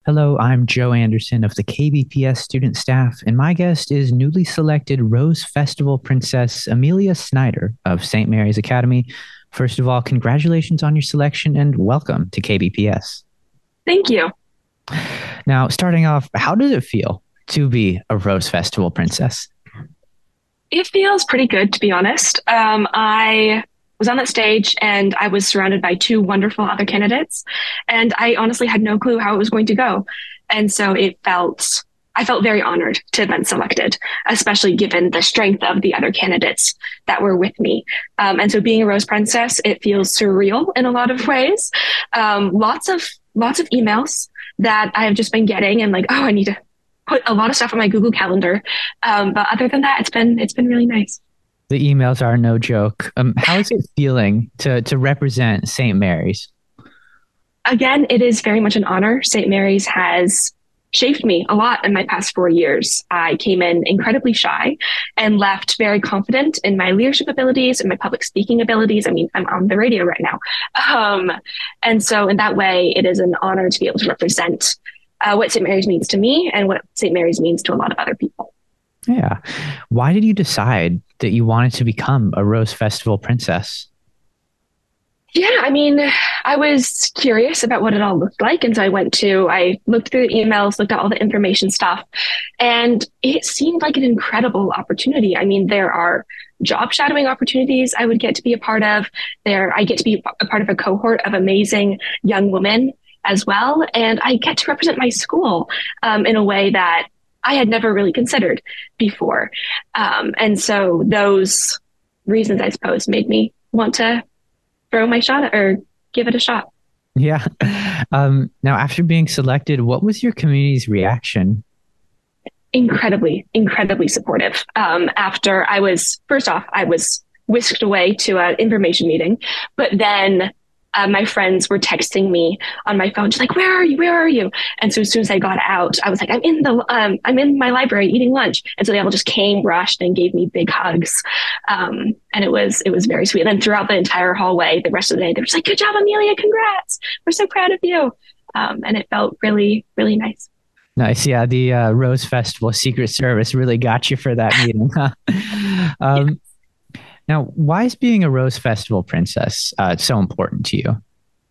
Hello, I'm Joe Anderson of the KBPS student staff, and my guest is newly selected Rose Festival Princess Amelia Snyder of St. Mary's Academy. First of all, congratulations on your selection and welcome to KBPS. Thank you. Now, starting off, how does it feel to be a Rose Festival Princess? It feels pretty good, to be honest. I was on that stage and I was surrounded by two wonderful other candidates, and I honestly had no clue how it was going to go. And so I felt very honored to have been selected, especially given the strength of the other candidates that were with me. And so being a Rose Princess, it feels surreal in a lot of ways. Lots of emails that I have just been getting and like, oh, I need to put a lot of stuff on my Google Calendar. But other than that, it's been really nice. The emails are no joke. How is it feeling to represent St. Mary's? Again, it is very much an honor. St. Mary's has shaped me a lot in my past 4 years. I came in incredibly shy and left very confident in my leadership abilities and my public speaking abilities. I mean, I'm on the radio right now. And so, in that way, it is an honor to be able to represent what St. Mary's means to me and what St. Mary's means to a lot of other people. Yeah. Why did you decide that you wanted to become a Rose Festival Princess? Yeah, I mean, I was curious about what it all looked like. And so I looked through the emails, looked at all the information stuff, and it seemed like an incredible opportunity. I mean, there are job shadowing opportunities I would get to be a part of. I get to be a part of a cohort of amazing young women as well. And I get to represent my school in a way that I had never really considered before. And so those reasons, I suppose, made me want to throw my shot or give it a shot. Yeah. Now, after being selected, what was your community's reaction? Incredibly supportive. After first off, I was whisked away to an information meeting, but then my friends were texting me on my phone, just like, "Where are you? Where are you?" And so as soon as I got out, I was like, I'm in my library eating lunch." And so they all just came, rushed, and gave me big hugs. And it was very sweet. And then throughout the entire hallway, the rest of the day, they were just like, "Good job, Amelia! Congrats! We're so proud of you." And it felt really, really nice. Nice. Yeah. The Rose Festival Secret Service really got you for that meeting, huh? Yeah. Um, Now, why is being a Rose Festival Princess so important to you?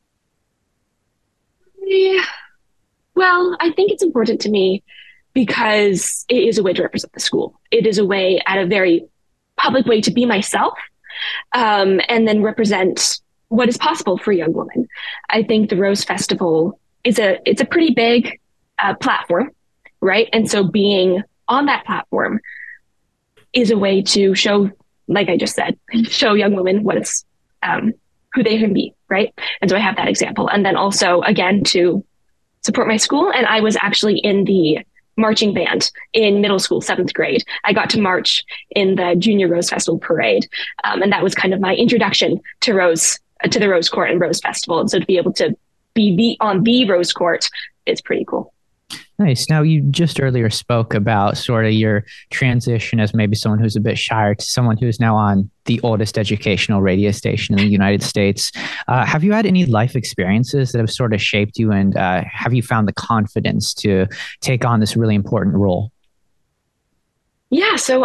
Yeah. Well, I think it's important to me because it is a way to represent the school. It is a way, at a very public way, to be myself, and then represent what is possible for a young woman. I think the Rose Festival it's a pretty big platform, right? And so being on that platform is a way to show, like I just said, show young women who they can be, right? And so I have that example, and then also again to support my school. And I was actually in the marching band in middle school, seventh grade. I got to march in the Junior Rose Festival parade, and that was kind of my introduction to the Rose Court and Rose Festival. And so to be able to be on the Rose Court is pretty cool. Nice. Now, you just earlier spoke about sort of your transition as maybe someone who's a bit shyer to someone who's now on the oldest educational radio station in the United States. Have you had any life experiences that have sort of shaped you, and have you found the confidence to take on this really important role? Yeah, so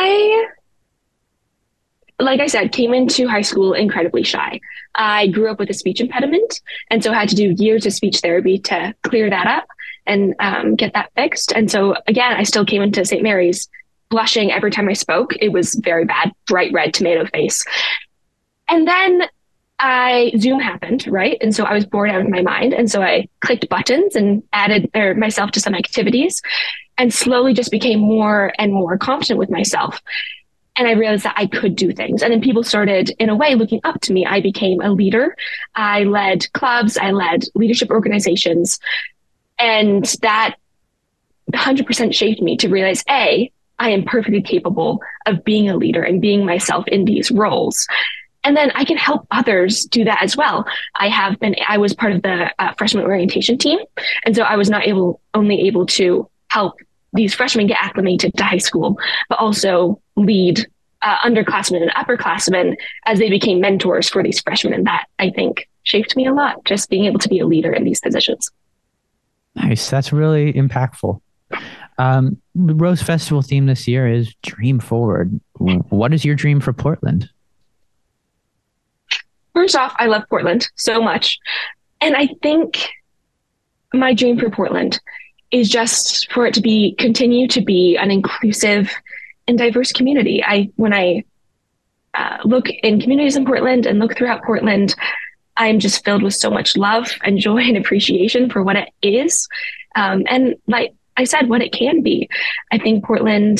like I said, came into high school incredibly shy. I grew up with a speech impediment, and so had to do years of speech therapy to clear that up and get that fixed. And so again, I still came into St. Mary's blushing every time I spoke. It was very bad, bright red tomato face. And then Zoom happened, right? And so I was bored out of my mind. And so I clicked buttons and added myself to some activities and slowly just became more and more confident with myself. And I realized that I could do things. And then people started, in a way, looking up to me. I became a leader. I led clubs. I led leadership organizations. And that 100% shaped me to realize, A, I am perfectly capable of being a leader and being myself in these roles. And then I can help others do that as well. I was part of the freshman orientation team. And so I was only able to help these freshmen get acclimated to high school, but also lead underclassmen and upperclassmen as they became mentors for these freshmen. And that, I think, shaped me a lot, just being able to be a leader in these positions. Nice. That's really impactful. The Rose Festival theme this year is Dream Forward. What is your dream for Portland? First off, I love Portland so much. And I think my dream for Portland is just for it to be continue to be an inclusive and diverse community. When I look in communities in Portland and look throughout Portland, I'm just filled with so much love and joy and appreciation for what it is. And like I said, what it can be. I think Portland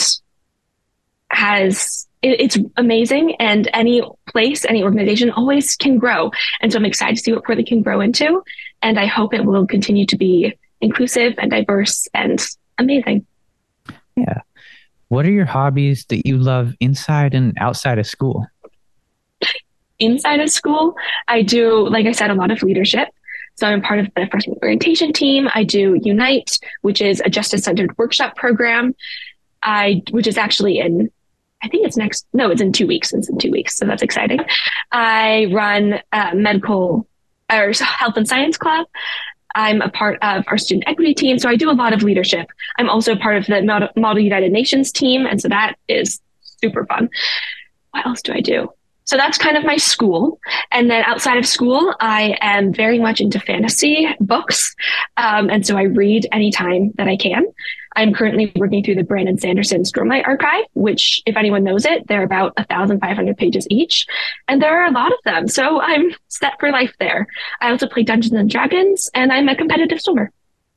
it's amazing, and any place, any organization always can grow. And so I'm excited to see what Portland can grow into. And I hope it will continue to be inclusive and diverse and amazing. Yeah. What are your hobbies that you love inside and outside of school? Inside of school, I do, like I said, a lot of leadership. So I'm part of the freshman orientation team. I do Unite, which is a justice-centered workshop program. Which is actually I think it's in 2 weeks. It's in 2 weeks. So that's exciting. I run a medical or health and science club. I'm a part of our student equity team. So I do a lot of leadership. I'm also part of the Model United Nations team. And so that is super fun. What else do I do? So that's kind of my school. And then outside of school, I am very much into fantasy books. And so I read anytime that I can. I'm currently working through the Brandon Sanderson Stormlight Archive, which, if anyone knows it, they're about 1,500 pages each. And there are a lot of them. So I'm set for life there. I also play Dungeons and Dragons, and I'm a competitive swimmer.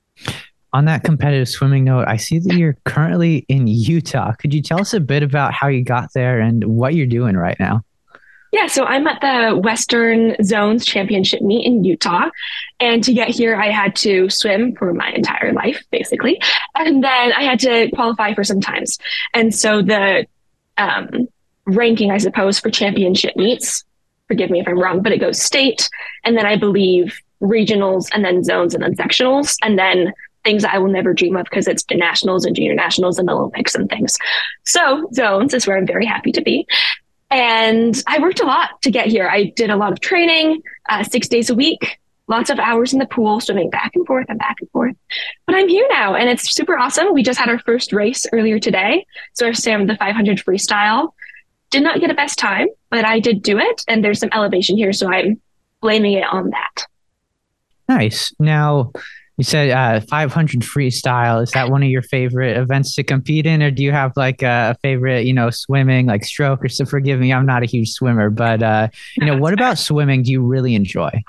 On that competitive swimming note, I see that you're currently in Utah. Could you tell us a bit about how you got there and what you're doing right now? Yeah, so I'm at the Western Zones Championship meet in Utah. And to get here, I had to swim for my entire life, basically. And then I had to qualify for some times. And so the ranking, I suppose, for championship meets, forgive me if I'm wrong, but it goes state, and then I believe regionals, and then zones, and then sectionals, and then things I will never dream of because it's the nationals and junior nationals and the Olympics and things. So zones is where I'm very happy to be. And I worked a lot to get here. I did a lot of training, 6 days a week, lots of hours in the pool, swimming back and forth and back and forth. But I'm here now, and it's super awesome. We just had our first race earlier today. So I swam the 500 freestyle. Did not get a best time, but I did do it. And there's some elevation here, so I'm blaming it on that. Nice. Now, you said 500 freestyle. Is that one of your favorite events to compete in, or do you have like a favorite, swimming, like stroke? Or so forgive me, I'm not a huge swimmer, but what about swimming do you really enjoy?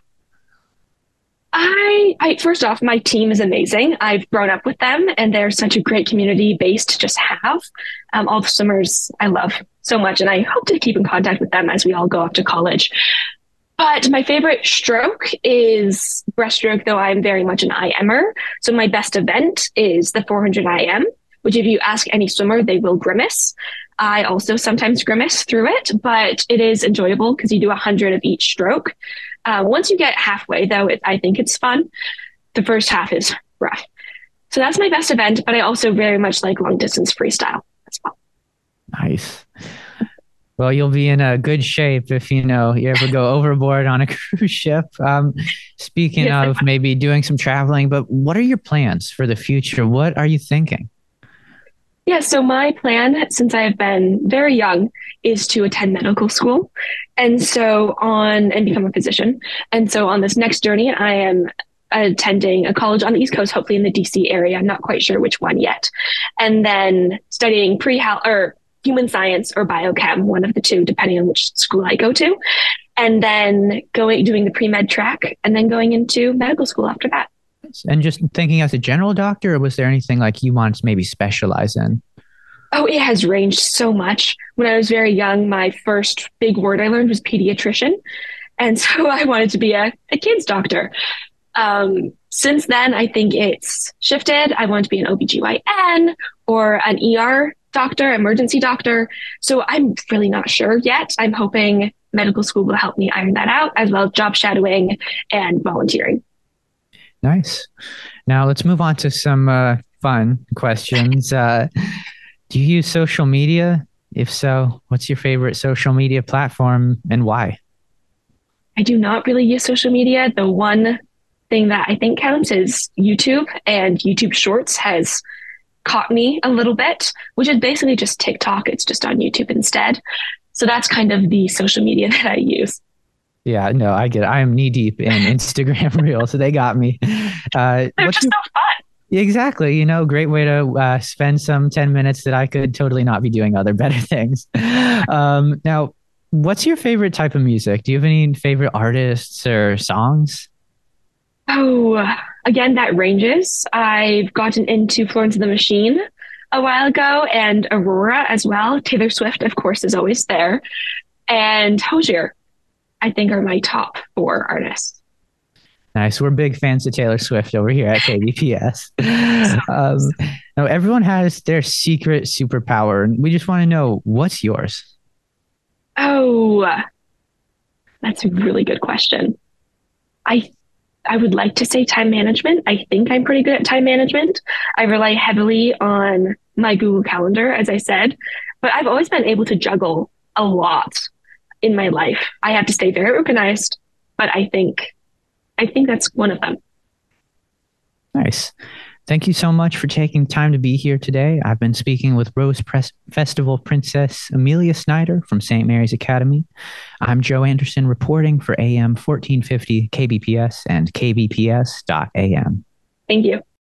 I first off, my team is amazing. I've grown up with them, and they're such a great community base to just have. All the swimmers I love so much, and I hope to keep in contact with them as we all go off to college. But my favorite stroke is breaststroke, though I'm very much an IMer. So my best event is the 400 IM, which if you ask any swimmer, they will grimace. I also sometimes grimace through it, but it is enjoyable because you do 100 of each stroke. Once you get halfway, though, I think it's fun. The first half is rough. So that's my best event, but I also very much like long distance freestyle as well. Nice. Well, you'll be in a good shape if you ever go overboard on a cruise ship. Speaking Yes, of maybe doing some traveling, but what are your plans for the future? What are you thinking? Yeah, so my plan since I've been very young is to attend medical school and become a physician. And so on this next journey, I am attending a college on the East Coast, hopefully in the DC area. I'm not quite sure which one yet. And then studying human science or biochem, one of the two, depending on which school I go to. And then doing the pre-med track and then going into medical school after that. And just thinking as a general doctor, or was there anything like you wanted to maybe specialize in? Oh, it has ranged so much. When I was very young, my first big word I learned was pediatrician. And so I wanted to be a kid's doctor. Since then, I think it's shifted. I want to be an OBGYN or an ER doctor, emergency doctor. So I'm really not sure yet. I'm hoping medical school will help me iron that out, as well as job shadowing and volunteering. Nice. Now let's move on to some fun questions. Do you use social media? If so, what's your favorite social media platform and why? I do not really use social media. The one thing that I think counts is YouTube, and YouTube Shorts has caught me a little bit, which is basically just TikTok. It's just on YouTube instead. So that's kind of the social media that I use. Yeah, no, I get it. I am knee deep in Instagram Reels, so they got me. They're What's just your so fun. exactly, great way to spend some 10 minutes that I could totally not be doing other better things. Now, what's your favorite type of music? Do you have any favorite artists or songs? Oh, again, that ranges. I've gotten into Florence and the Machine a while ago and Aurora as well. Taylor Swift, of course, is always there. And Hozier, I think, are my top four artists. Nice. We're big fans of Taylor Swift over here at KBPS. Um, now, everyone has their secret superpower, and we just want to know what's yours. Oh, that's a really good question. I I would like to say time management. I think I'm pretty good at time management. I rely heavily on my Google Calendar, as I said, but I've always been able to juggle a lot in my life. I have to stay very organized, but I think that's one of them. Nice. Thank you so much for taking time to be here today. I've been speaking with Rose Press Festival Princess Amelia Snyder from St. Mary's Academy. I'm Joe Anderson reporting for AM 1450 KBPS and KBPS.AM. Thank you.